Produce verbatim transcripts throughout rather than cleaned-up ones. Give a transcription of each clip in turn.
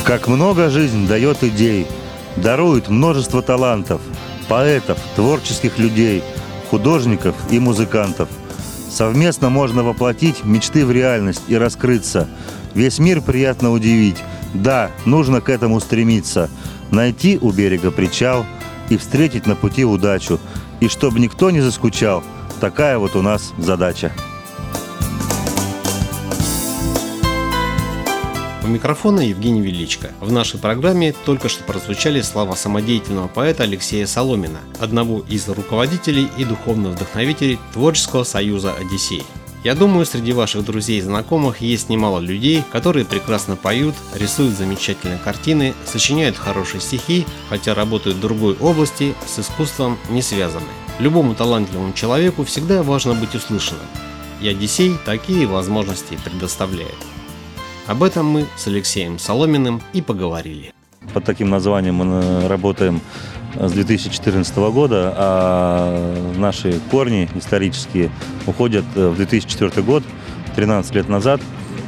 Как много жизнь дает идей, дарует множество талантов, поэтов, творческих людей, художников и музыкантов. Совместно можно воплотить мечты в реальность и раскрыться. Весь мир приятно удивить. Да, нужно к этому стремиться. Найти у берега причал и встретить на пути удачу. И чтобы никто не заскучал, такая вот у нас задача. У микрофона Евгений Величко. В нашей программе только что прозвучали слова самодеятельного поэта Алексея Соломина, одного из руководителей и духовных вдохновителей Творческого союза «Одиссей». Я думаю, среди ваших друзей и знакомых есть немало людей, которые прекрасно поют, рисуют замечательные картины, сочиняют хорошие стихи, хотя работают в другой области, с искусством не связаны. Любому талантливому человеку всегда важно быть услышанным, и «Одиссей» такие возможности предоставляет. Об этом мы с Алексеем Соломиным и поговорили. Под таким названием мы работаем с две тысячи четырнадцатого года, а наши корни исторические уходят в две тысячи четвёртый год, тринадцать лет назад,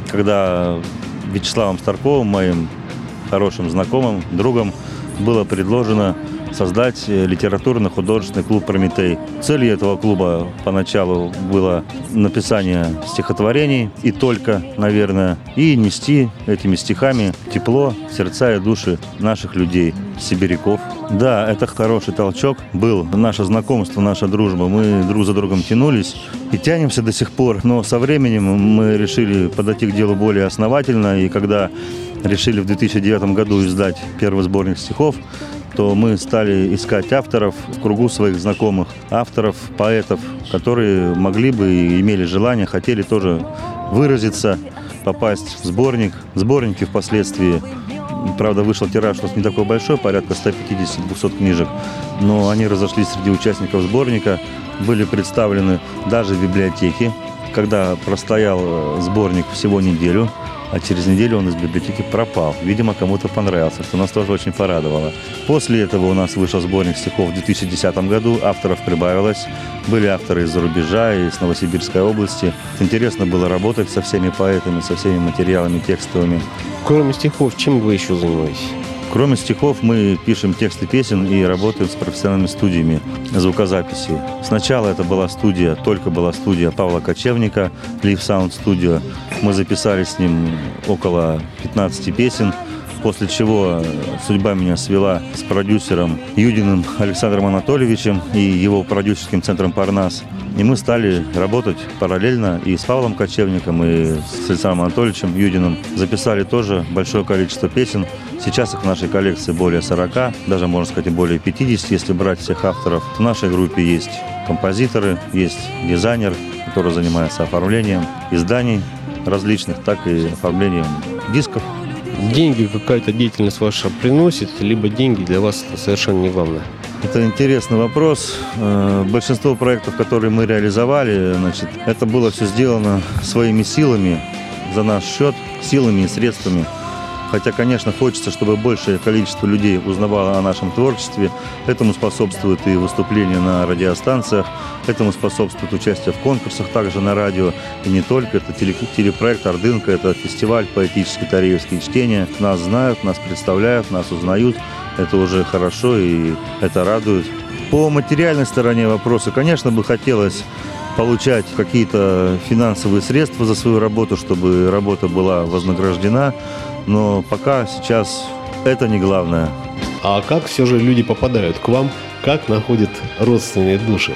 когда Вячеславом Старковым, моим хорошим знакомым, другом, было предложено создать литературно-художественный клуб «Прометей». Целью этого клуба поначалу было написание стихотворений и только, наверное, и нести этими стихами тепло в сердца и души наших людей, сибиряков. Да, это хороший толчок был. Наше знакомство, наша дружба. Мы друг за другом тянулись и тянемся до сих пор. Но со временем мы решили подойти к делу более основательно. И когда решили в две тысячи девятом году издать первый сборник стихов, то мы стали искать авторов в кругу своих знакомых, авторов, поэтов, которые могли бы и имели желание, хотели тоже выразиться, попасть в сборник. Сборники впоследствии, правда, вышел тираж у нас не такой большой, порядка сто пятьдесят - двести книжек, но они разошлись среди участников сборника, были представлены даже в библиотеке, когда простоял сборник всего неделю. А через неделю он из библиотеки пропал. Видимо, кому-то понравился, что нас тоже очень порадовало. После этого у нас вышел сборник стихов в две тысячи десятом году. Авторов прибавилось. Были авторы из-за рубежа, из Новосибирской области. Интересно было работать со всеми поэтами, со всеми материалами текстовыми. Кроме стихов, чем вы еще занимаетесь? Кроме стихов мы пишем тексты песен и работаем с профессиональными студиями звукозаписи. Сначала это была студия, только была студия Павла Кочевника, Live Sound Studio. Мы записали с ним около пятнадцати песен, после чего судьба меня свела с продюсером Юдиным Александром Анатольевичем и его продюсерским центром «Парнас». И мы стали работать параллельно и с Павлом Кочевником, и с Александром Анатольевичем Юдиным. Записали тоже большое количество песен. Сейчас их в нашей коллекции более сорока, даже, можно сказать, более пятидесяти, если брать всех авторов. В нашей группе есть композиторы, есть дизайнер, который занимается оформлением изданий различных, так и оформлением дисков. Деньги какая-то деятельность ваша приносит, либо деньги для вас это совершенно не главное? Это интересный вопрос. Большинство проектов, которые мы реализовали, значит, это было все сделано своими силами, за наш счет, силами и средствами. Хотя, конечно, хочется, чтобы большее количество людей узнавало о нашем творчестве. Этому способствует и выступления на радиостанциях, этому способствует участие в конкурсах, также на радио. И не только. Это телепроект «Ордынка», это фестиваль поэтические тареевские чтения. Нас знают, нас представляют, нас узнают. Это уже хорошо и это радует. По материальной стороне вопроса, конечно, бы хотелось получать какие-то финансовые средства за свою работу, чтобы работа была вознаграждена. Но пока сейчас это не главное. А как все же люди попадают к вам? Как находят родственные души?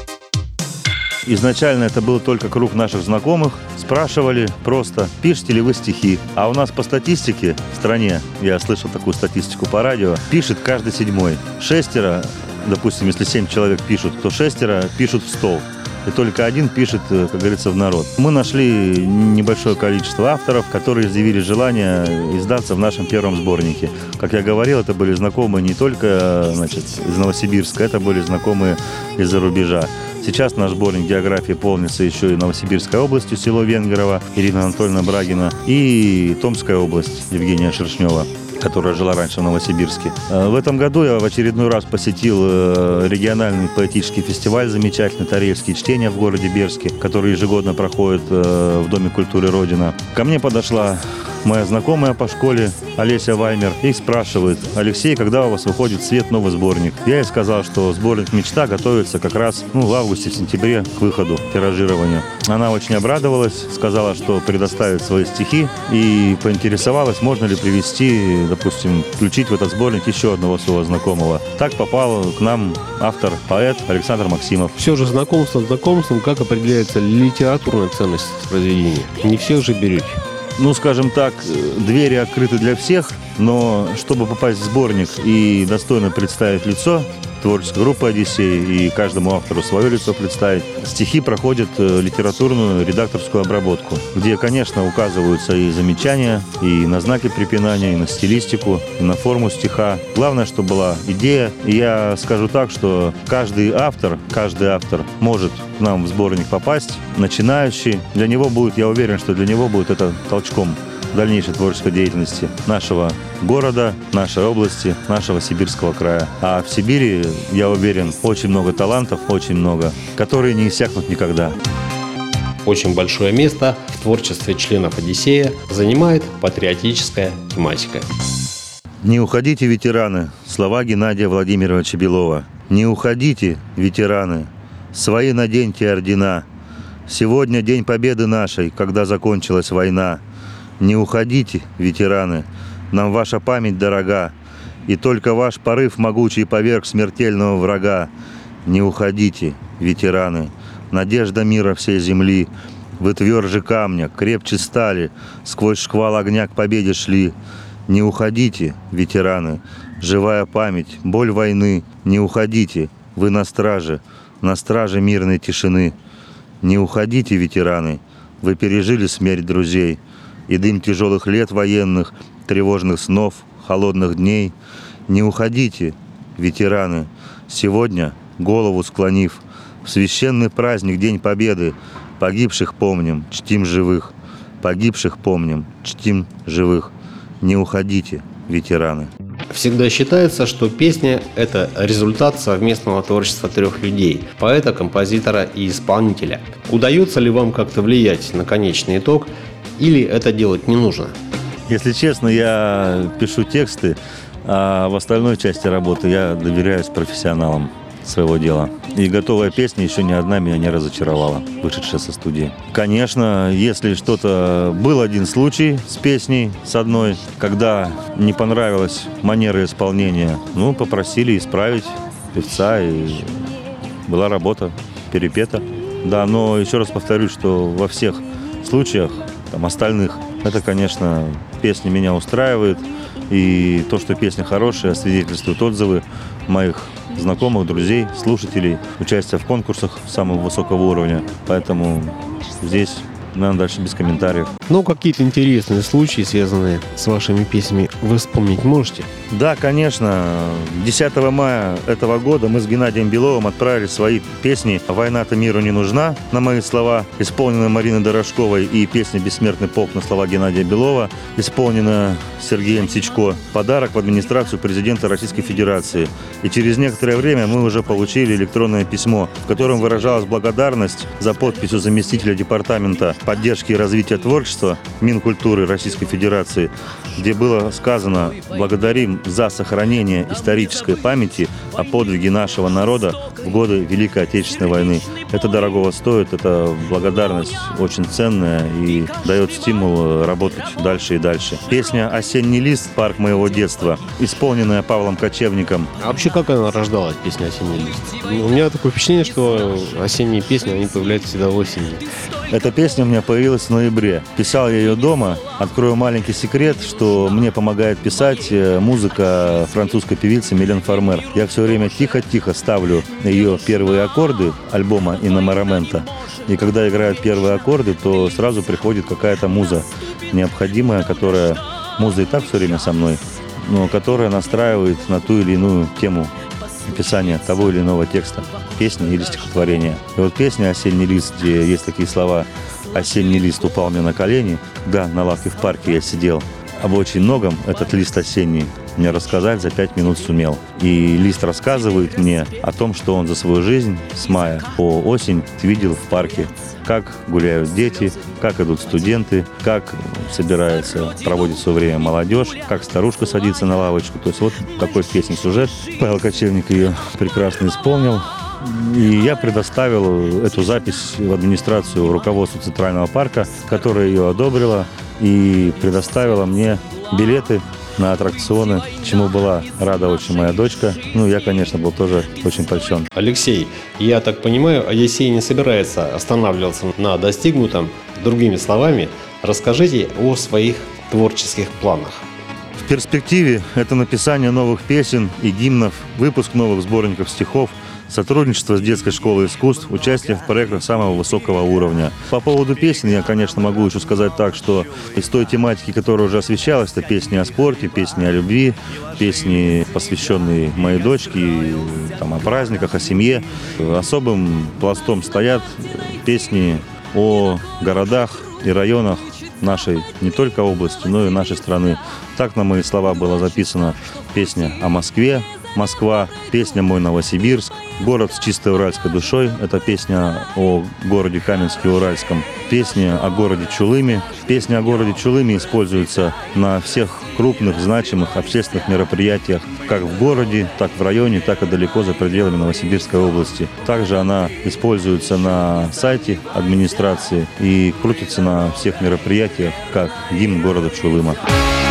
Изначально это был только круг наших знакомых. Спрашивали просто, пишете ли вы стихи. А у нас по статистике в стране, я слышал такую статистику по радио, пишет каждый седьмой. Шестеро, допустим, если семь человек пишут, то шестеро пишут в стол. И только один пишет, как говорится, в народ. Мы нашли небольшое количество авторов, которые изъявили желание издаться в нашем первом сборнике. Как я говорил, это были знакомые не только, значит, из Новосибирска, это были знакомые из-за рубежа. Сейчас наш сборник географии полнится еще и Новосибирской областью, село Венгерово, Ирина Анатольевна Брагина, и Томская область, Евгения Шершнева, которая жила раньше в Новосибирске. В этом году я в очередной раз посетил региональный поэтический фестиваль замечательный «Тареевские чтения» в городе Берске, который ежегодно проходит в Доме культуры «Родина». Ко мне подошла моя знакомая по школе Олеся Ваймер, и спрашивает: Алексей, когда у вас выходит в свет новый сборник? Я ей сказал, что сборник «Мечта» готовится как раз ну, в августе-сентябре к выходу, тиражированию. Она очень обрадовалась, сказала, что предоставит свои стихи, и поинтересовалась, можно ли привести, допустим, включить в этот сборник еще одного своего знакомого. Так попал к нам автор, поэт Александр Максимов. Все же знакомство с знакомством, как определяется литературная ценность произведения? Не всех же берете. Ну, скажем так, двери открыты для всех, но чтобы попасть в сборник и достойно представить лицо творческой группы «Одиссей» и каждому автору свое лицо представить, стихи проходят литературную редакторскую обработку, где, конечно, указываются и замечания, и на знаки препинания, и на стилистику, и на форму стиха. Главное, чтобы была идея. И я скажу так, что каждый автор, каждый автор может к нам в сборник попасть, начинающий. Для него будет, я уверен, что для него будет это толчком дальнейшей творческой деятельности нашего города, нашей области, нашего Сибирского края. А в Сибири, я уверен, очень много талантов, очень много, которые не иссякнут никогда. Очень большое место в творчестве членов «Одиссея» занимает патриотическая тематика. Не уходите, ветераны, слова Геннадия Владимировича Белова. Не уходите, ветераны, свои наденьте ордена. Сегодня день победы нашей, когда закончилась война. Не уходите, ветераны, нам ваша память дорога, и только ваш порыв могучий поверг смертельного врага. Не уходите, ветераны, надежда мира всей земли, вы тверже камня, крепче стали, сквозь шквал огня к победе шли. Не уходите, ветераны, живая память, боль войны. Не уходите, вы на страже, на страже мирной тишины. Не уходите, ветераны, вы пережили смерть друзей и дым тяжелых лет военных, тревожных снов, холодных дней. Не уходите, ветераны, сегодня, голову склонив, в священный праздник, День Победы, погибших помним, чтим живых, погибших помним, чтим живых. Не уходите, ветераны. Всегда считается, что песня – это результат совместного творчества трех людей – поэта, композитора и исполнителя. Удается ли вам как-то влиять на конечный итог, или это делать не нужно? Если честно, я пишу тексты, а в остальной части работы я доверяюсь профессионалам своего дела. И готовая песня еще ни одна меня не разочаровала, вышедшая со студии. Конечно, если что-то... Был один случай с песней, с одной, когда не понравилась манера исполнения, ну, попросили исправить певца, и была работа перепета. Да, но еще раз повторюсь, что во всех случаях, там, остальных, это, конечно, песня меня устраивает, и то, что песня хорошая, свидетельствуют отзывы моих знакомых, друзей, слушателей, участие в конкурсах самого высокого уровня. Поэтому здесь, наверное, дальше без комментариев. Ну, какие-то интересные случаи, связанные с вашими песнями, вы вспомнить можете? Да, конечно. десятого мая этого года мы с Геннадием Беловым отправили свои песни «Война-то миру не нужна» на мои слова, исполненная Мариной Дорошковой, и песня «Бессмертный полк» на слова Геннадия Белова, исполненная Сергеем Сичко. Подарок в администрацию президента Российской Федерации. И через некоторое время мы уже получили электронное письмо, в котором выражалась благодарность за подписью заместителя департамента поддержки и развития творчества Минкультуры Российской Федерации, где было сказано: «Благодарим за сохранение исторической памяти о подвиге нашего народа в годы Великой Отечественной войны». Это дорогого стоит, это благодарность очень ценная и дает стимул работать дальше и дальше. Песня «Осенний лист. Парк моего детства», исполненная Павлом Кочевником. А вообще, как она рождалась, песня «Осенний лист»? У меня такое впечатление, что осенние песни, они появляются всегда осенью. Эта песня у меня появилась в ноябре. Писал я ее дома. Открою маленький секрет, что мне помогает писать музыка французской певицы Милен Фармер. Я все время тихо-тихо ставлю ее первые аккорды альбома «Иномарамента». И когда играют первые аккорды, то сразу приходит какая-то муза необходимая, которая... Муза и так все время со мной, но которая настраивает на ту или иную тему написания того или иного текста, песни или стихотворения. И вот песня «Осенний лист», где есть такие слова: «Осенний лист упал мне на колени, когда на лавке в парке я сидел. Об очень многом этот лист осенний мне рассказать, за пять минут сумел. И Лист рассказывает мне о том, что он за свою жизнь с мая по осень видел в парке, как гуляют дети, как идут студенты, как собирается, проводит свое время молодежь, как старушка садится на лавочку. То есть вот такой песни сюжет. Павел Кочевник ее прекрасно исполнил. И я предоставил эту запись в администрацию руководству Центрального парка, которая ее одобрила и предоставила мне билеты на аттракционы, чему была рада очень моя дочка. Ну, я, конечно, был тоже очень польщен. Алексей, я так понимаю, Одиссей не собирается останавливаться на достигнутом. Другими словами, расскажите о своих творческих планах. В перспективе это написание новых песен и гимнов, выпуск новых сборников стихов, сотрудничество с детской школой искусств, участие в проектах самого высокого уровня. По поводу песен я, конечно, могу еще сказать так, что из той тематики, которая уже освещалась, это песни о спорте, песни о любви, песни, посвященные моей дочке, там, о праздниках, о семье. Особым пластом стоят песни о городах и районах нашей не только области, но и нашей страны. Так на мои слова была записана песня о Москве, Москва, песня «Мой Новосибирск», город с чистой уральской душой, это песня о городе Каменске-Уральском, песня о городе Чулыме. Песня о городе Чулыме используется на всех крупных, значимых общественных мероприятиях, как в городе, так в районе, так и далеко за пределами Новосибирской области. Также она используется на сайте администрации и крутится на всех мероприятиях, как гимн города Чулыма.